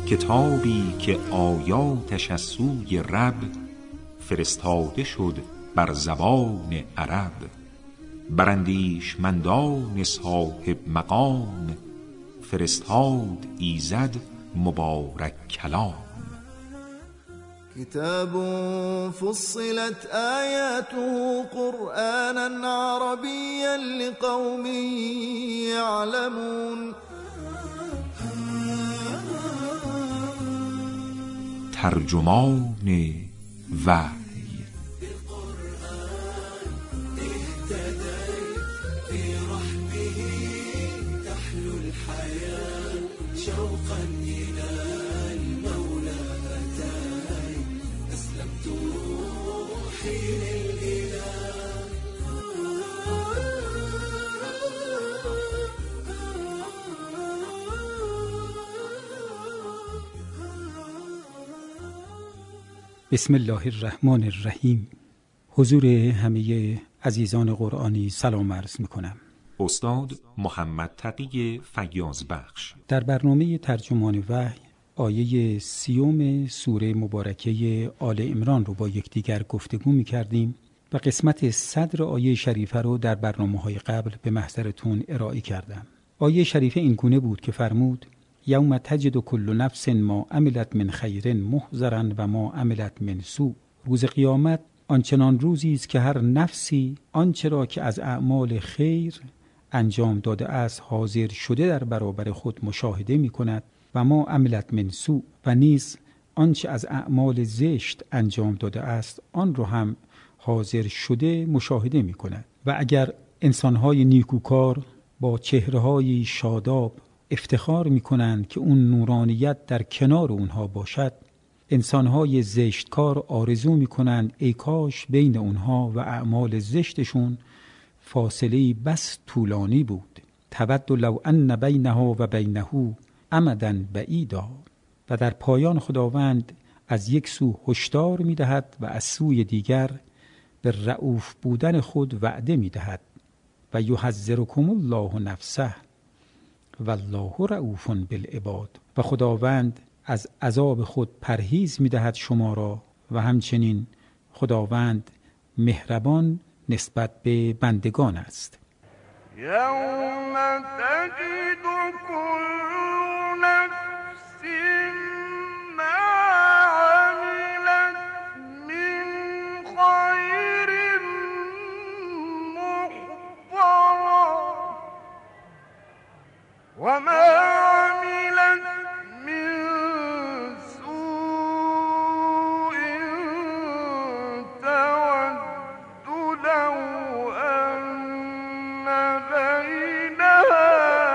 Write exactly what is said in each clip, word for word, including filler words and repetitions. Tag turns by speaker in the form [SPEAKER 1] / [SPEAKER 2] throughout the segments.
[SPEAKER 1] کتابی که آیاتش از سوی رب فرستاده شد بر زبان عرب، بر اندیشمندان صاحب مقام فرستاد ایزد مبارک کلام.
[SPEAKER 2] كتاب فصلت آياته قرآنا عربيا لقوم يعلمون.
[SPEAKER 1] ترجمان وحی.
[SPEAKER 3] بسم الله الرحمن الرحیم. حضور همه عزیزان قرآنی سلام عرض میکنم.
[SPEAKER 1] استاد محمد تقی فیاض بخش
[SPEAKER 3] در برنامه ترجمان وحی آیه سیوم سوره مبارکه آل عمران رو با یکدیگر گفتگو میکردیم و قسمت صدر آیه شریفه رو در برنامه‌های قبل به محضرتون ارائه کردم. آیه شریفه این گونه بود که فرمود یوم تجد کل نفس ما عملت من خیر محضرا و ما عملت من سوء. روز قیامت آنچنان روزی است که هر نفسی آنچه را که از اعمال خیر انجام داده است حاضر شده در برابر خود مشاهده می کند و ما عملت من سوء، و نیز آنچه از اعمال زشت انجام داده است آن را هم حاضر شده مشاهده می کند. و اگر انسانهای نیکوکار با چهره‌های شاداب افتخار می کنند که اون نورانیت در کنار اونها باشد، انسانهای زشتکار آرزو می کنند ای کاش بین اونها و اعمال زشتشون فاصله بس طولانی بود. تود لو ان بینها و بینه امدا بعیدا. و در پایان خداوند از یک سو هشدار می دهد و از سوی دیگر به رؤوف بودن خود وعده می دهد. و یحذرکم الله نفسه والله رؤوف بالعباد. و خداوند از عذاب خود پرهیز می دهد شما را و همچنین خداوند مهربان نسبت به بندگان است.
[SPEAKER 4] یوم تجد کل نفس ما عملت من خیر محضرا و ما عملت من سوء تود لو أن بينها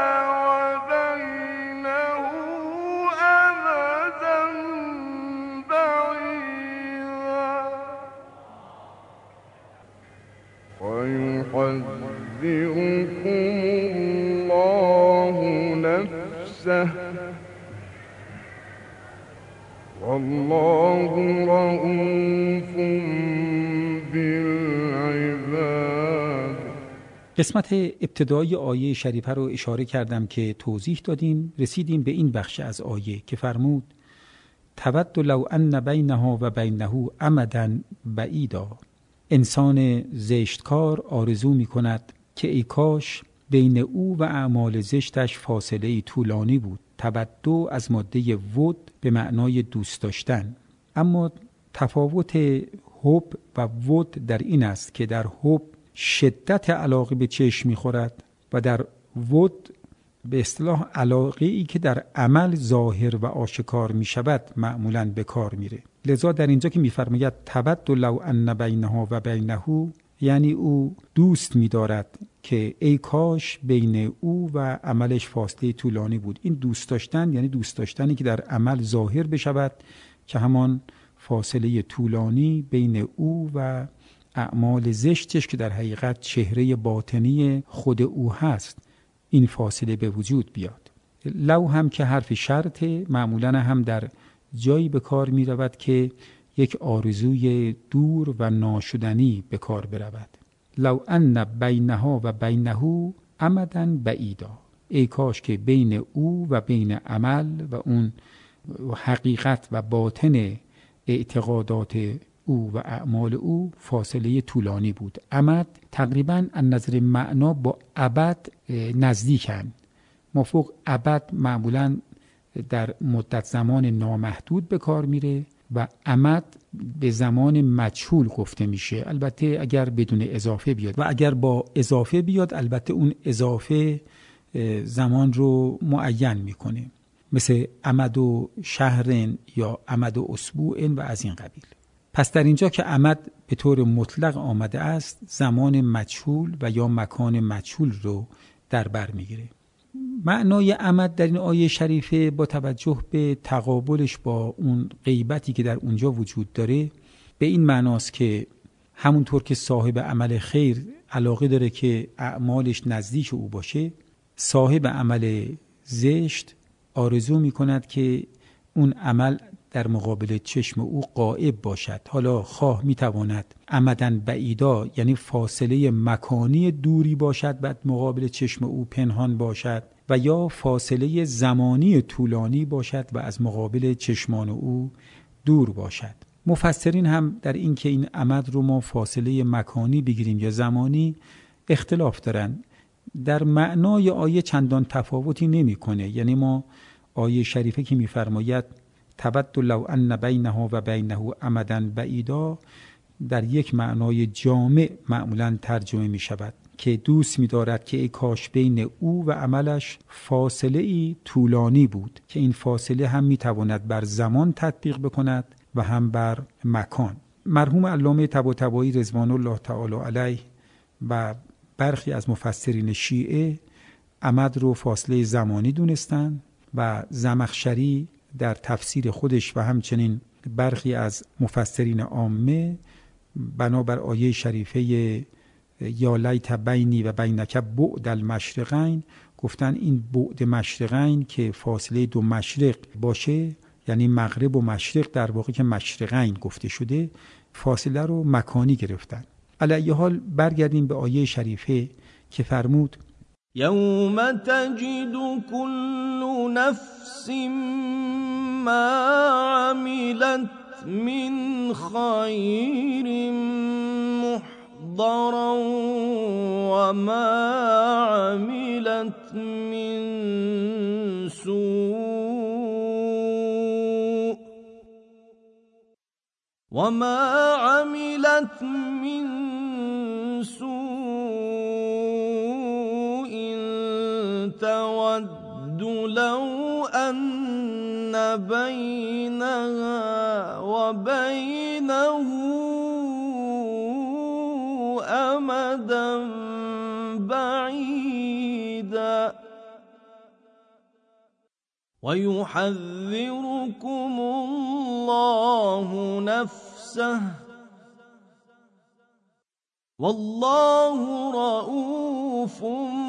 [SPEAKER 4] وبينه أمدا بعيدا ويحذركم الله نفسه والله رؤوف بالعباد.
[SPEAKER 3] قسمت ابتدایی آیه شریفه رو اشاره کردم که توضیح دادیم. رسیدیم به این بخش از آیه که فرمود تود لو ان بینها و بینه امدا بعیدا. انسان زشتکار آرزو می کند که ای کاش بین او و اعمال زشتش فاصله طولانی بود. تودو از ماده ود به معنای دوست داشتن، اما تفاوت حب و ود در این است که در حب شدت علاقه به چشم می‌خورد و در ود به اصطلاح علاقه ای که در عمل ظاهر و آشکار می شود معمولاً به کار میره. لذا در اینجا که می‌فرماید تود لو ان بینها و بینه، یعنی او دوست می‌دارد که ای کاش بین او و عملش فاصله طولانی بود. این دوست داشتن یعنی دوست داشتنی که در عمل ظاهر بشود که همان فاصله طولانی بین او و اعمال زشتش که در حقیقت چهره باطنی خود او هست این فاصله به وجود بیاد. لو هم که حرف شرط معمولاً هم در جایی به کار می رود که یک آرزوی دور و ناشدنی به کار برود. لو ان بینها و بینه امدا بعیدا. ای کاش که بین او و بین عمل و اون حقیقت و باطن اعتقادات او و اعمال او فاصله طولانی بود. امد تقریباً از نظر معنا با ابد نزدیکن. مافوق ابد معمولاً در مدت زمان نامحدود به کار میره و امد به زمان مجهول گفته میشه، البته اگر بدون اضافه بیاد، و اگر با اضافه بیاد البته اون اضافه زمان رو معین میکنه، مثل امد و شهرن یا امد و اسبوعن و از این قبیل. پس در اینجا که امد به طور مطلق آمده است، زمان مجهول و یا مکان مجهول رو در بر میگیره. معنای امد در این آیه شریفه با توجه به تقابلش با اون غیبتی که در اونجا وجود داره به این معناست که همونطور که صاحب عمل خیر علاقه داره که اعمالش نزدیک او باشه، صاحب عمل زشت آرزو میکند که اون عمل در مقابل چشم او غائب باشد. حالا خواه میتواند امدن بعیدا یعنی فاصله مکانی دوری باشد بعد مقابل چشم او پنهان باشد، و یا فاصله زمانی طولانی باشد و از مقابل چشمان او دور باشد. مفسرین هم در این که این امد رو ما فاصله مکانی بگیریم یا زمانی اختلاف دارن. در معنای آیه چندان تفاوتی نمیکنه. یعنی ما آیه شریفه که میفرماید تود لو ان بینها و بینه امدا بعیدا در یک معنای جامع معمولا ترجمه می شود که دوست می دارد که ای کاش بین او و عملش فاصله ای طولانی بود که این فاصله هم می تواند بر زمان تطبیق بکند و هم بر مکان. مرحوم علامه طباطبایی رضوان الله تعالی علیه و برخی از مفسرین شیعه امد رو فاصله زمانی دونستن و زمخشری در تفسیر خودش و همچنین برخی از مفسرین عامه بنابر آیه شریفه یا لیت بینی و بینک بعد المشرقین گفتن این بعد مشرقین که فاصله دو مشرق باشه، یعنی مغرب و مشرق در واقع که مشرقین گفته شده، فاصله رو مکانی گرفتن. علی ای حال برگردیم به آیه شریفه که فرمود
[SPEAKER 2] یوم تجد كل نفس ما عملت من خیر محضرا وما عملت من سوء وما عملت من سوء تود لو أن بينها وبينه أمدا بعيدا ويحذركم الله نفسه والله رؤوف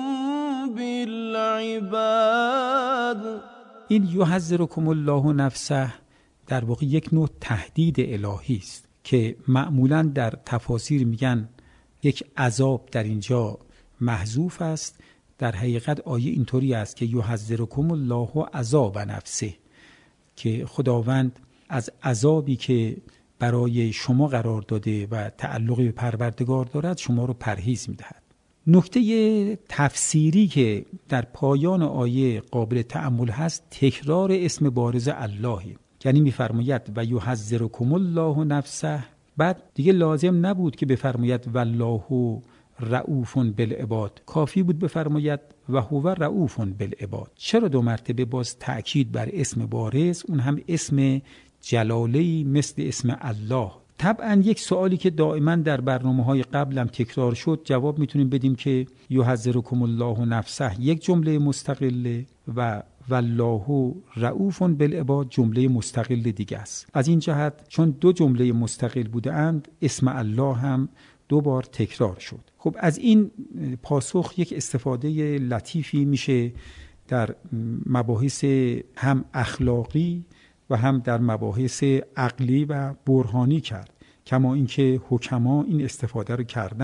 [SPEAKER 2] بالعباد.
[SPEAKER 3] این یحذرکم الله نفسه در واقع یک نوع تهدید الهی است که معمولاً در تفاسیر میگن یک عذاب در اینجا محذوف است. در حقیقت آیه اینطوری است که یحذرکم الله عذاب نفسه، که خداوند از عذابی که برای شما قرار داده و تعلق به پروردگار دارد شما رو پرهیز می‌دهد. نکته تفسیری که در پایان آیه قابل تأمل هست تکرار اسم بارز الله، یعنی می‌فرماید و یحذرکم الله نفسه، بعد دیگه لازم نبود که بفرماید والله رؤوف بالعباد، کافی بود بفرماید و هو رؤوف بالعباد. چرا دو مرتبه باز تأکید بر اسم بارز، اون هم اسم جلاله‌ای مثل اسم الله؟ طبعا یک سوالی که دائما در برنامه‌های قبلم تکرار شد جواب میتونیم بدیم که یحذرکم الله نفسه یک جمله مستقله و والله رؤوف بالعباد جمله مستقل دیگه است. از این جهت چون دو جمله مستقل بودند اسم الله هم دو بار تکرار شد. خب از این پاسخ یک استفاده لطیفی میشه در مباحث هم اخلاقی و هم در مباحث عقلی و برهانی کرد، کما اینکه حکما این استفاده رو کردن.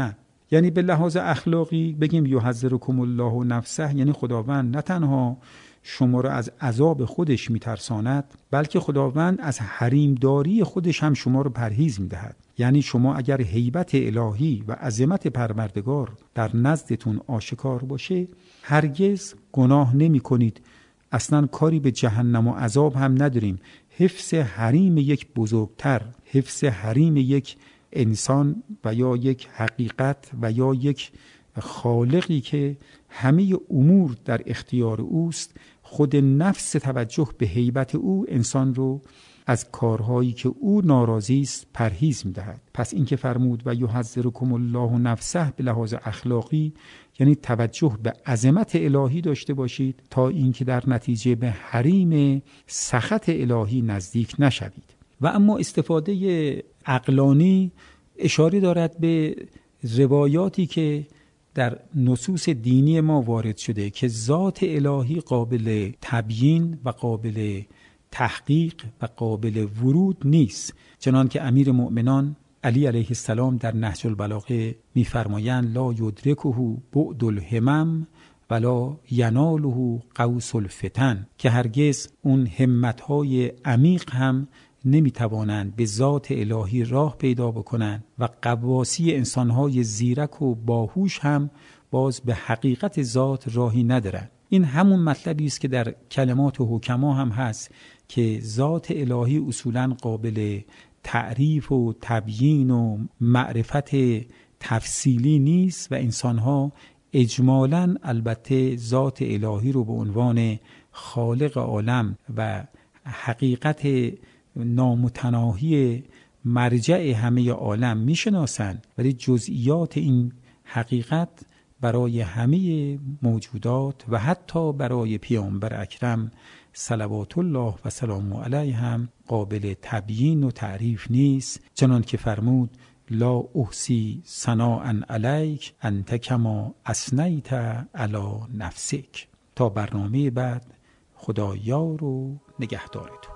[SPEAKER 3] یعنی به لحاظ اخلاقی بگیم یحذرکم الله نفسه، یعنی خداوند نه تنها شما را از عذاب خودش میترساند، بلکه خداوند از حریمداری خودش هم شما را پرهیز میدهد. یعنی شما اگر هیبت الهی و عظمت پروردگار در نزدتون آشکار باشه، هرگز گناه نمی کنید، اصلا کاری به جهنم و عذاب هم نداریم. حفظ حریم یک بزرگتر، حفظ حریم یک انسان و یا یک حقیقت و یا یک خالقی که همه امور در اختیار اوست، خود نفس توجه به هیبت او انسان رو از کارهایی که او ناراضی است پرهیز می‌دهد. پس این که فرمود و یحذرکم الله نفسه به لحاظ اخلاقی، یعنی توجه به عظمت الهی داشته باشید تا اینکه در نتیجه به حریم سخط الهی نزدیک نشوید. و اما استفاده عقلانی اشاره دارد به روایاتی که در نصوص دینی ما وارد شده که ذات الهی قابل تبیین و قابل تحقیق و قابل ورود نیست، چنان که امیر مؤمنان علی علیه السلام در نهج البلاغه می‌فرمایند لا یدرکه بعد الهمم ولا یناله قوس الفتن، که هرگز اون همت‌های عمیق هم نمی‌توانند به ذات الهی راه پیدا بکنند و قواسی انسان‌های زیرک و باهوش هم باز به حقیقت ذات راهی ندارند. این همون مطلبی است که در کلمات حکما هم هست که ذات الهی اصولاً قابل تعریف و تبیین و معرفت تفصیلی نیست و انسان‌ها اجمالاً البته ذات الهی رو به عنوان خالق عالم و حقیقت نامتناهی مرجع همه عالم میشناسند، ولی جزئیات این حقیقت برای همه موجودات و حتی برای پیامبر اکرم صلوات الله و سلام علیه هم قابل تبیین و تعریف نیست، چنان که فرمود لا احصی ثناء علیک انت کما اثنیت علی نفسک. تا برنامه بعد، خدا یار و نگهدار تو.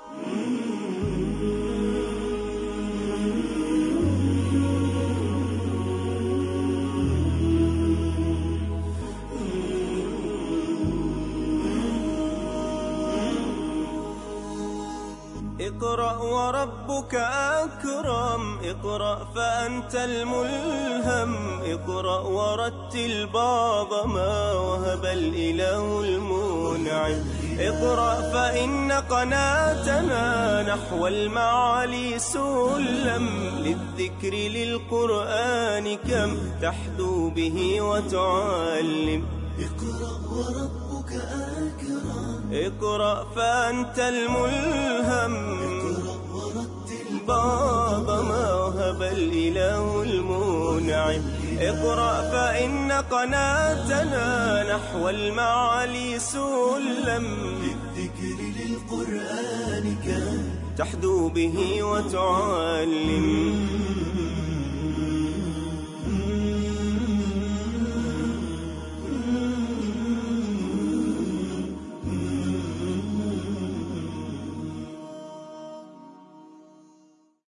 [SPEAKER 2] اقرأ وربك أكرم، اقرأ فأنت الملهم، اقرأ ورتل بعض ما وهب الإله المنعم، اقرأ فإن قناتنا نحو المعالي سلم، للذكر للقرآن كم تحدو به وتعلم، اقرأ وربك أكرم، اقرأ فأنت الملهم، اقرأ ورتل بعض ما وهب الإله المنعم، اقرأ فإن قناتنا نحو المعالي سلم، للذكر للقرآن كم تحدو به وتعلم.